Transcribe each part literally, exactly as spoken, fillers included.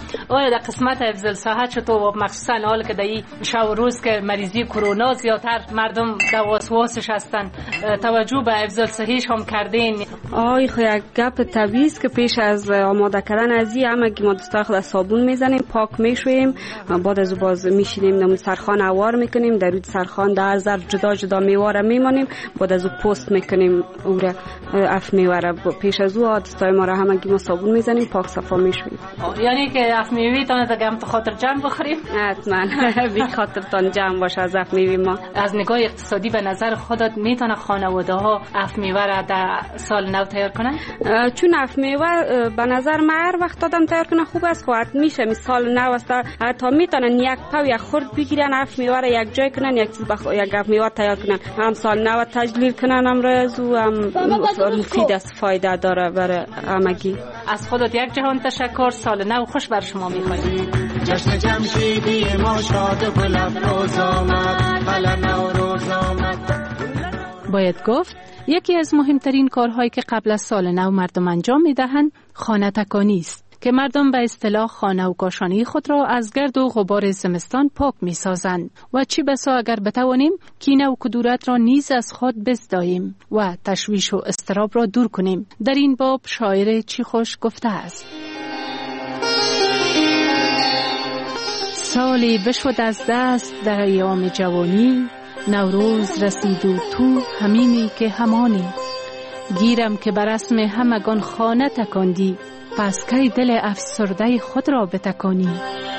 آیا در قسمت افضل صحت چطور، مخصوصا حال که در این شب روز که مریضی کرونا زیادتر مردم در وسواسش هستن، توجه به افضل صحیش هم کردین؟ آی خو یک گپ طبیعی است که پیش از آماده کردن از این همه ما دستا خود صابون میزنیم، پاک میشویم، بعد از باز میشینیم نمون سرخان اوار میکنیم، در روی سرخان در زر جدا جدا میوه را میمانیم، بعد از پست میکنیم او را اف میوه را. پیش از او دستای ما را همگی ما صابون میزنیم، پاک صفا میشویم. یعنی که اف میوه تان دگم تو خاطر جمع بخوریم؟ حتما بی خاطر تان جمع باشه از اف میوه ما. از نگاه اقتصادی به نظر خودت میتونه خانواده ها اف میوه را در سال نو تیار کنن؟ چون اف میوه به نظر من هر وقت آدم تیار کنه خوب است، خواهد میشه مثال نو است، تا میتونن یک پاو یک خورد بگیرن اف میوه را یک جای کنن، یک چیز بخ... یک اف میوه تیار کنن، هم سال نو تجلیل کنن، هم رزو هم مفید است، فایده داره برای همگی. از خودت یک جهان تشکر، سال نو خوش بر شما میخوایم. جشن جمشیدی ما شاد و لبروز آمد، بله نوروز آمد. باید گفت یکی از مهمترین کارهایی که قبل از سال نو مردم انجام میدهند خانه تکانی است که مردم به اصطلاح خانه و کاشانه خود را از گرد و غبار زمستان پاک می سازند و چی بسا اگر بتوانیم کینه و کدورت را نیز از خود بزداییم و تشویش و اضطراب را دور کنیم. در این باب شاعر چی خوش گفته است: سالی بشد از دست در ایام جوانی، نوروز رسید و تو همینی که همانی، گیرم که بر اسم همگان خانه تکاندی، پس کی دل افسرده خود را بتکانی.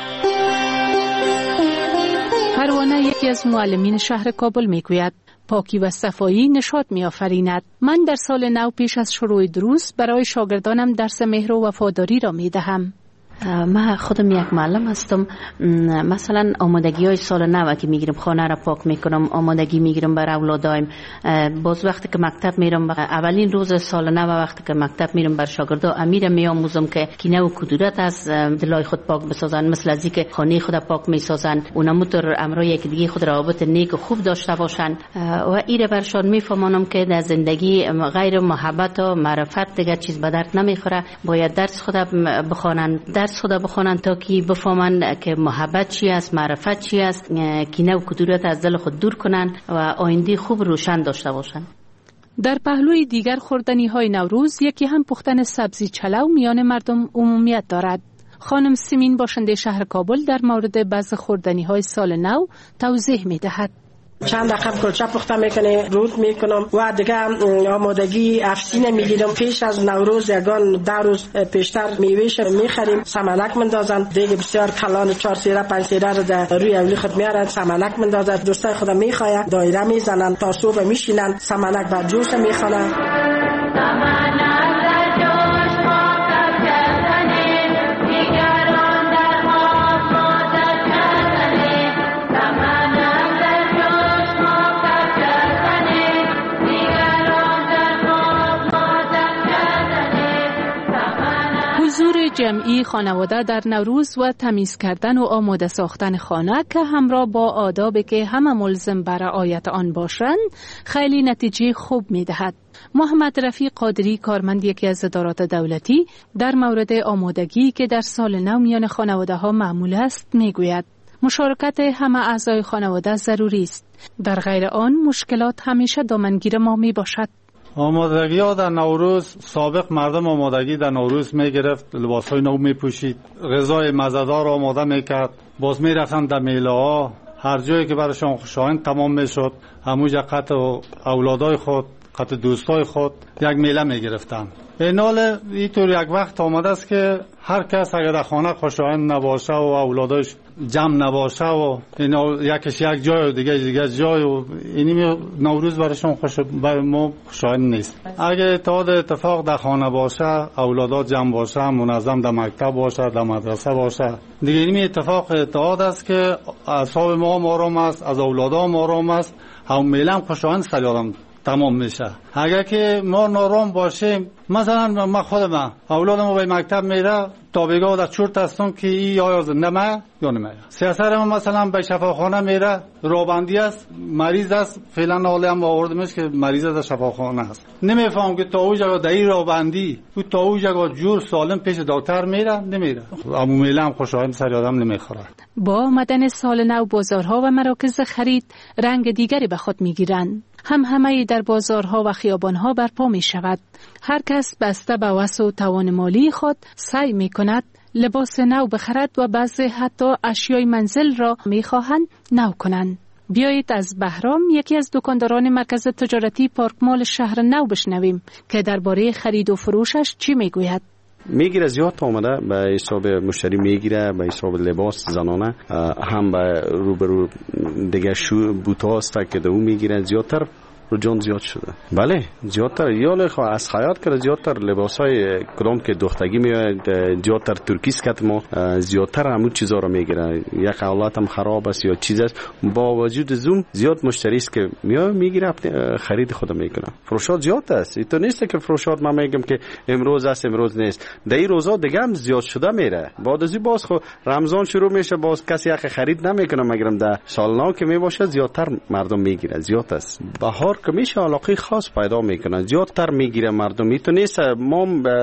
پروانه یکی از معلمین شهر کابل میگوید پاکی و صفایی نشاط می آفریند. من در سال نو پیش از شروع دروس برای شاگردانم درس مهر و وفاداری را می دهم. من خودم یک معلم هستم. مثلا آمادگی های سال نو که میگیرم، خانه را پاک میکنم، آمادگی میگیرم برای اولادایم. باز وقتی که مکتب میرم، اولین روز سال نو وقتی که مکتب میرم بر شاگردا امیر میآموزم که کینه و کدورت از دلای خود پاک بسازن، مثل از اینکه خانه خود پاک میسازن، اونموتر امرای یک دیگه خود روابط نیک و خوب داشته باشن و ایره برشان میفهمانم که در زندگی غیر محبت و معرفت دیگه چیز به درد نمیخوره. باید درس خود بخوانن، درس خدا بخوانند تا که بفهمن که محبت چی است، معرفت چی است، کینه و کدورت از دل خود دور کنن و آینده خوب روشن داشته باشن. در پهلوی دیگر خوردنی های نوروز یکی هم پختن سبزی چلو میان مردم عمومیت دارد. خانم سیمین باشنده شهر کابل در مورد بعض خوردنی های سال نو توضیح می دهد. چند دقیقه کلچه پخته میکنه، رود میکنم و دیگه آمادگی افسینه میگیرم. پیش از نوروز یگان ده روز پیشتر میوهش میخریم، سمنک مندازن، دیگه بسیار کلان چهار سیره پنج سیره رو در روی اولی خود میارن، سمنک مندازن، دوستای خود میخواین دایره میزنن تا صبح میشینن، سمنک بر جوش میخوانن. جمعی خانواده در نوروز و تمیز کردن و آماده ساختن خانه که همراه با آدابی که همه ملزم بر رعایت آن باشند خیلی نتیجه خوب می دهد. محمد رفیق قادری، کارمند یکی از ادارات دولتی، در مورد آمادگی که در سال نو میان خانواده ها معمول است می گوید مشارکت همه اعضای خانواده ضروری است. در غیر آن مشکلات همیشه دامنگیر ما می باشد. آمادگی ها در نوروز، سابق مردم آمادگی در نوروز می گرفت، لباس های نو می پوشید، غذای مزه‌دار آماده می کرد، باز می رفتن در میله ها، هر جایی که برایشان خوشایند تمام می شد همونجا قطع اولادای خود، قطع دوستای خود یک میله می گرفتن. این حال اینطور یک وقت آمده است که هر کس اگر در خانه خوشایند نباشه و اولادایش جمع نباشه و اینا یکیش یک جای و دیگه دیگه جای و اینی نوروز برایشون خوش بر ما خوشایند نیست. اگه اتحاد اتفاق در خانه باشه، اولادات جمع باشه، منظم در مکتب باشه، در مدرسه باشه، دیگه اینی اتفاق اتحاد است که اعصاب ما آرام است، از اولادام آرام است، هم میلم خوشایند سریعم تمام میشه. اگر که ما نارام باشیم مثلا ما خودم اولادم به مکتب میره تابگاه در چورت هستم که ای آیا زنده ما یا نمیه. سیاسر ما مثلا به شفاخانه میره رابندی است مریض است فعلا حالا هم آوردمش که مریض از شفاخانه است. نمیفهم که تا اونجا در این رابندی او تا اونجا جور سالم پیش دکتر میره نمیره. عمومیلا هم خوشحالم سر آدم نمیخوره. با آمدن سال نو بازارها و مراکز خرید رنگ دیگری به خود میگیرند. هم همه در بازارها و خیابانها برپا می شود. هر کس بسته به وسع و توان مالی خود سعی می کند لباس نو بخرد و بعضی حتی اشیای منزل را می خواهند نو کنند. بیایید از بهرام یکی از دکانداران مرکز تجارتی پارک مال شهر نو بشنویم که درباره خرید و فروشش چی می گوید. میگیره زیاد آمده به حساب مشتری میگیره به حساب لباس زنانه هم به روبرو دیگه شو بوتا است که دو میگیره زیادتر رجوع زیاد شده. بله زیادتر یال خو از خیاط کرد زیادتر لباسای کدام که دختگی میاد زیادتر ترکیس کت ما زیادتر همون چیزا رو میگیره. یک حالت هم خراب است یا چیز است با وجود زوم زیاد مشتری است که میاد میگیره خرید خود میکنه. فروشات زیاد است. این نیست که فروشات ما میگم که امروز است امروز نیست. در این روزا دیگه هم زیاد شده میره. بعد از این باز خو رمضان شروع میشه باز کسی حق خرید نمیکنه مگرم در سال نو که میباشه زیادتر مردم میگیره زیاد است. بهار که میشه علاقه خاص پیدا میکنه زیادتر میگیره مردم. این نیست ما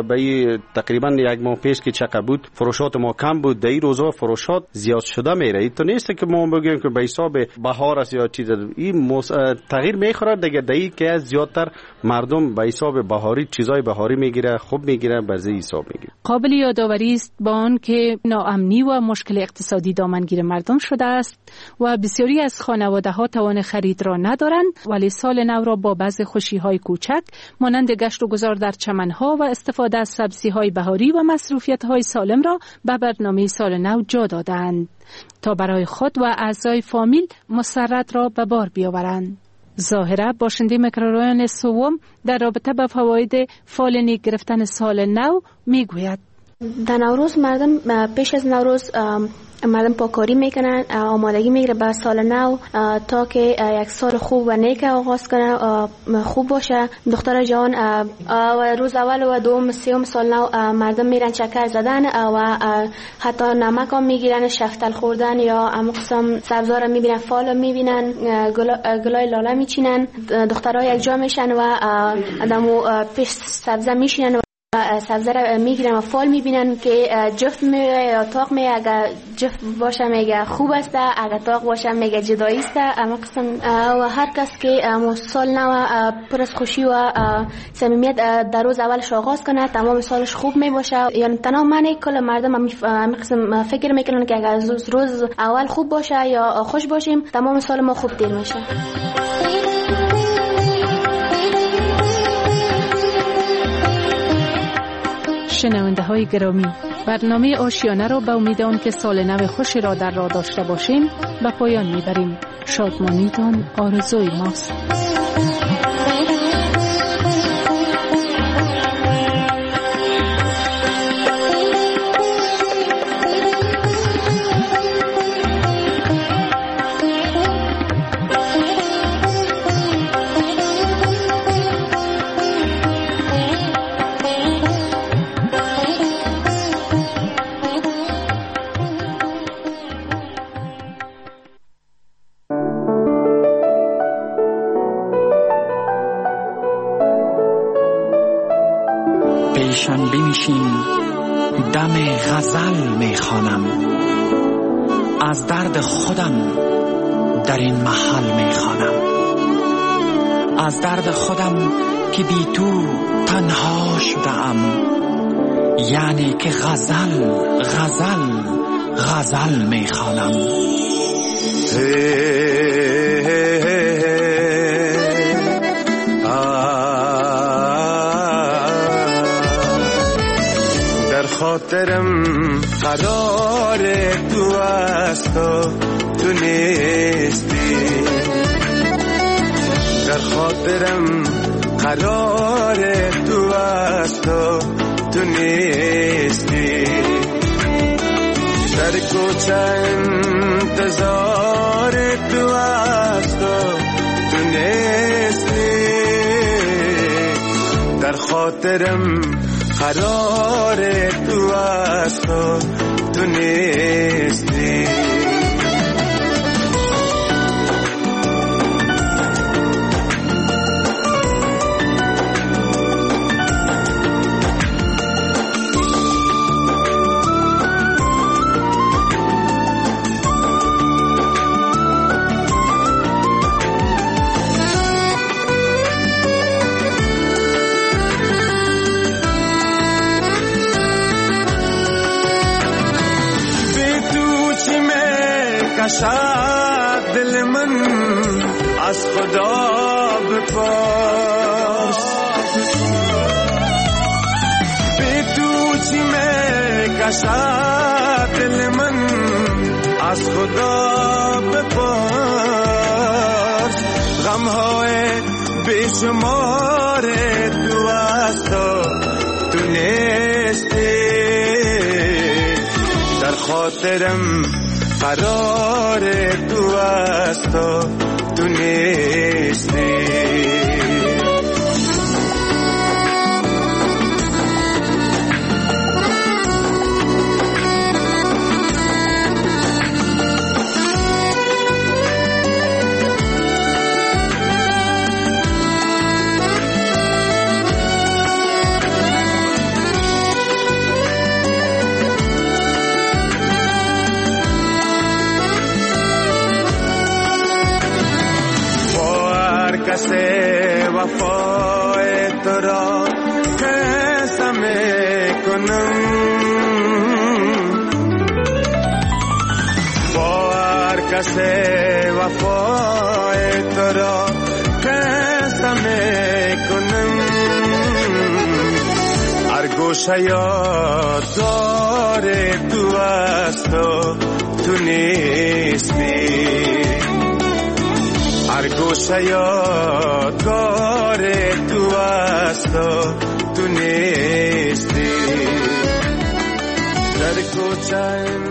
به تقریبا یک ماه پیش که چقدر بود فروشات ما کم بود در این روزا فروشات زیاد شده میره. این نیست که ما بگیم که به حساب بهار است یا چیز این موس... تغییر میخوره دیگه در این که زیادتر مردم به حساب بهاری چیزای بهاری میگیره خوب میگیره برای حساب میگیره. قابل یادآوری است با آن که ناامنی و مشکل اقتصادی دامنگیر مردم شده است و بسیاری از خانواده ها توان خرید را ندارند ولی سال نو را با بعض خوشی‌های کوچک مانند گشت و گذار در چمن‌ها و استفاده از سبزی‌های بهاری و مصروفیت‌های سالم را به برنامه سال نو جا دادند تا برای خود و اعضای فامیل مسرت را به بار بیاورند. ظاهرا باشنده میکرورایون سوم در رابطه با فواید فالنی گرفتن سال نو میگوید. در نوروز مردم پیش از نوروز مردم پاکاری میکنن آمادگی میگیره به سال نو تا که یک سال خوب و نیک آغاز کنه خوب باشه. دختر جوان و روز اول و دوم سوم سال نو مردم میرن چکر زدن و حتی نمک هم میگیرن شفتل خوردن یا اما قسم سبزا رو میبینن فال میبینن گلای لاله میچینن دخترها یک جا میشن و آدمو پیش سبزه میشینن سبزه را میگیرن و فال میبینن که جفت میگه یا تاق میگه اگر جفت باشه میگه خوب است اگر تاق باشه میگه جدایی است. اما قسم و هر کس که سال نو پر از خوشی و صمیمیت در روز اولش آغاز کنه تمام سالش خوب میباشه. یعنی تنها من کل مردم هم قسم فکر میکنن که اگر روز روز اول خوب باشه یا خوش باشیم تمام سال ما خوب دیر میشه. شنونده های گرامی برنامه آشیانه را به امید آن که سال نو خوشی را در راه داشته باشیم به پایان میبریم. شادمانیتان آرزوی ماست. پیشان بنشین دم غزل میخوانم از درد خودم در این محل میخوانم از درد خودم که بی تو تنها شدم یعنی که غزل غزل غزل میخوانم. خاطرم قرار تو است و تو نیستی در خاطرم قرار تو است و تو نیستی در کوچه انتظار تو است و تو نیستی در خاطر خاطرم قرار تو است و تو نیستی. کشد دل من از خدا بپرس، به تو چی می کشد دل من از خدا بپرس. غمهای بیشمار تو است و تو نیستی. در خاطرم قرار تو است و تو نیستی. کسی وفای تو را قسم کنم، با هر کسی وفای تو را قسم کنم. هر گوشه یادگار تو است و تو نیستی. هر گوشه یادگار تو است و تو نیستی. در کوچه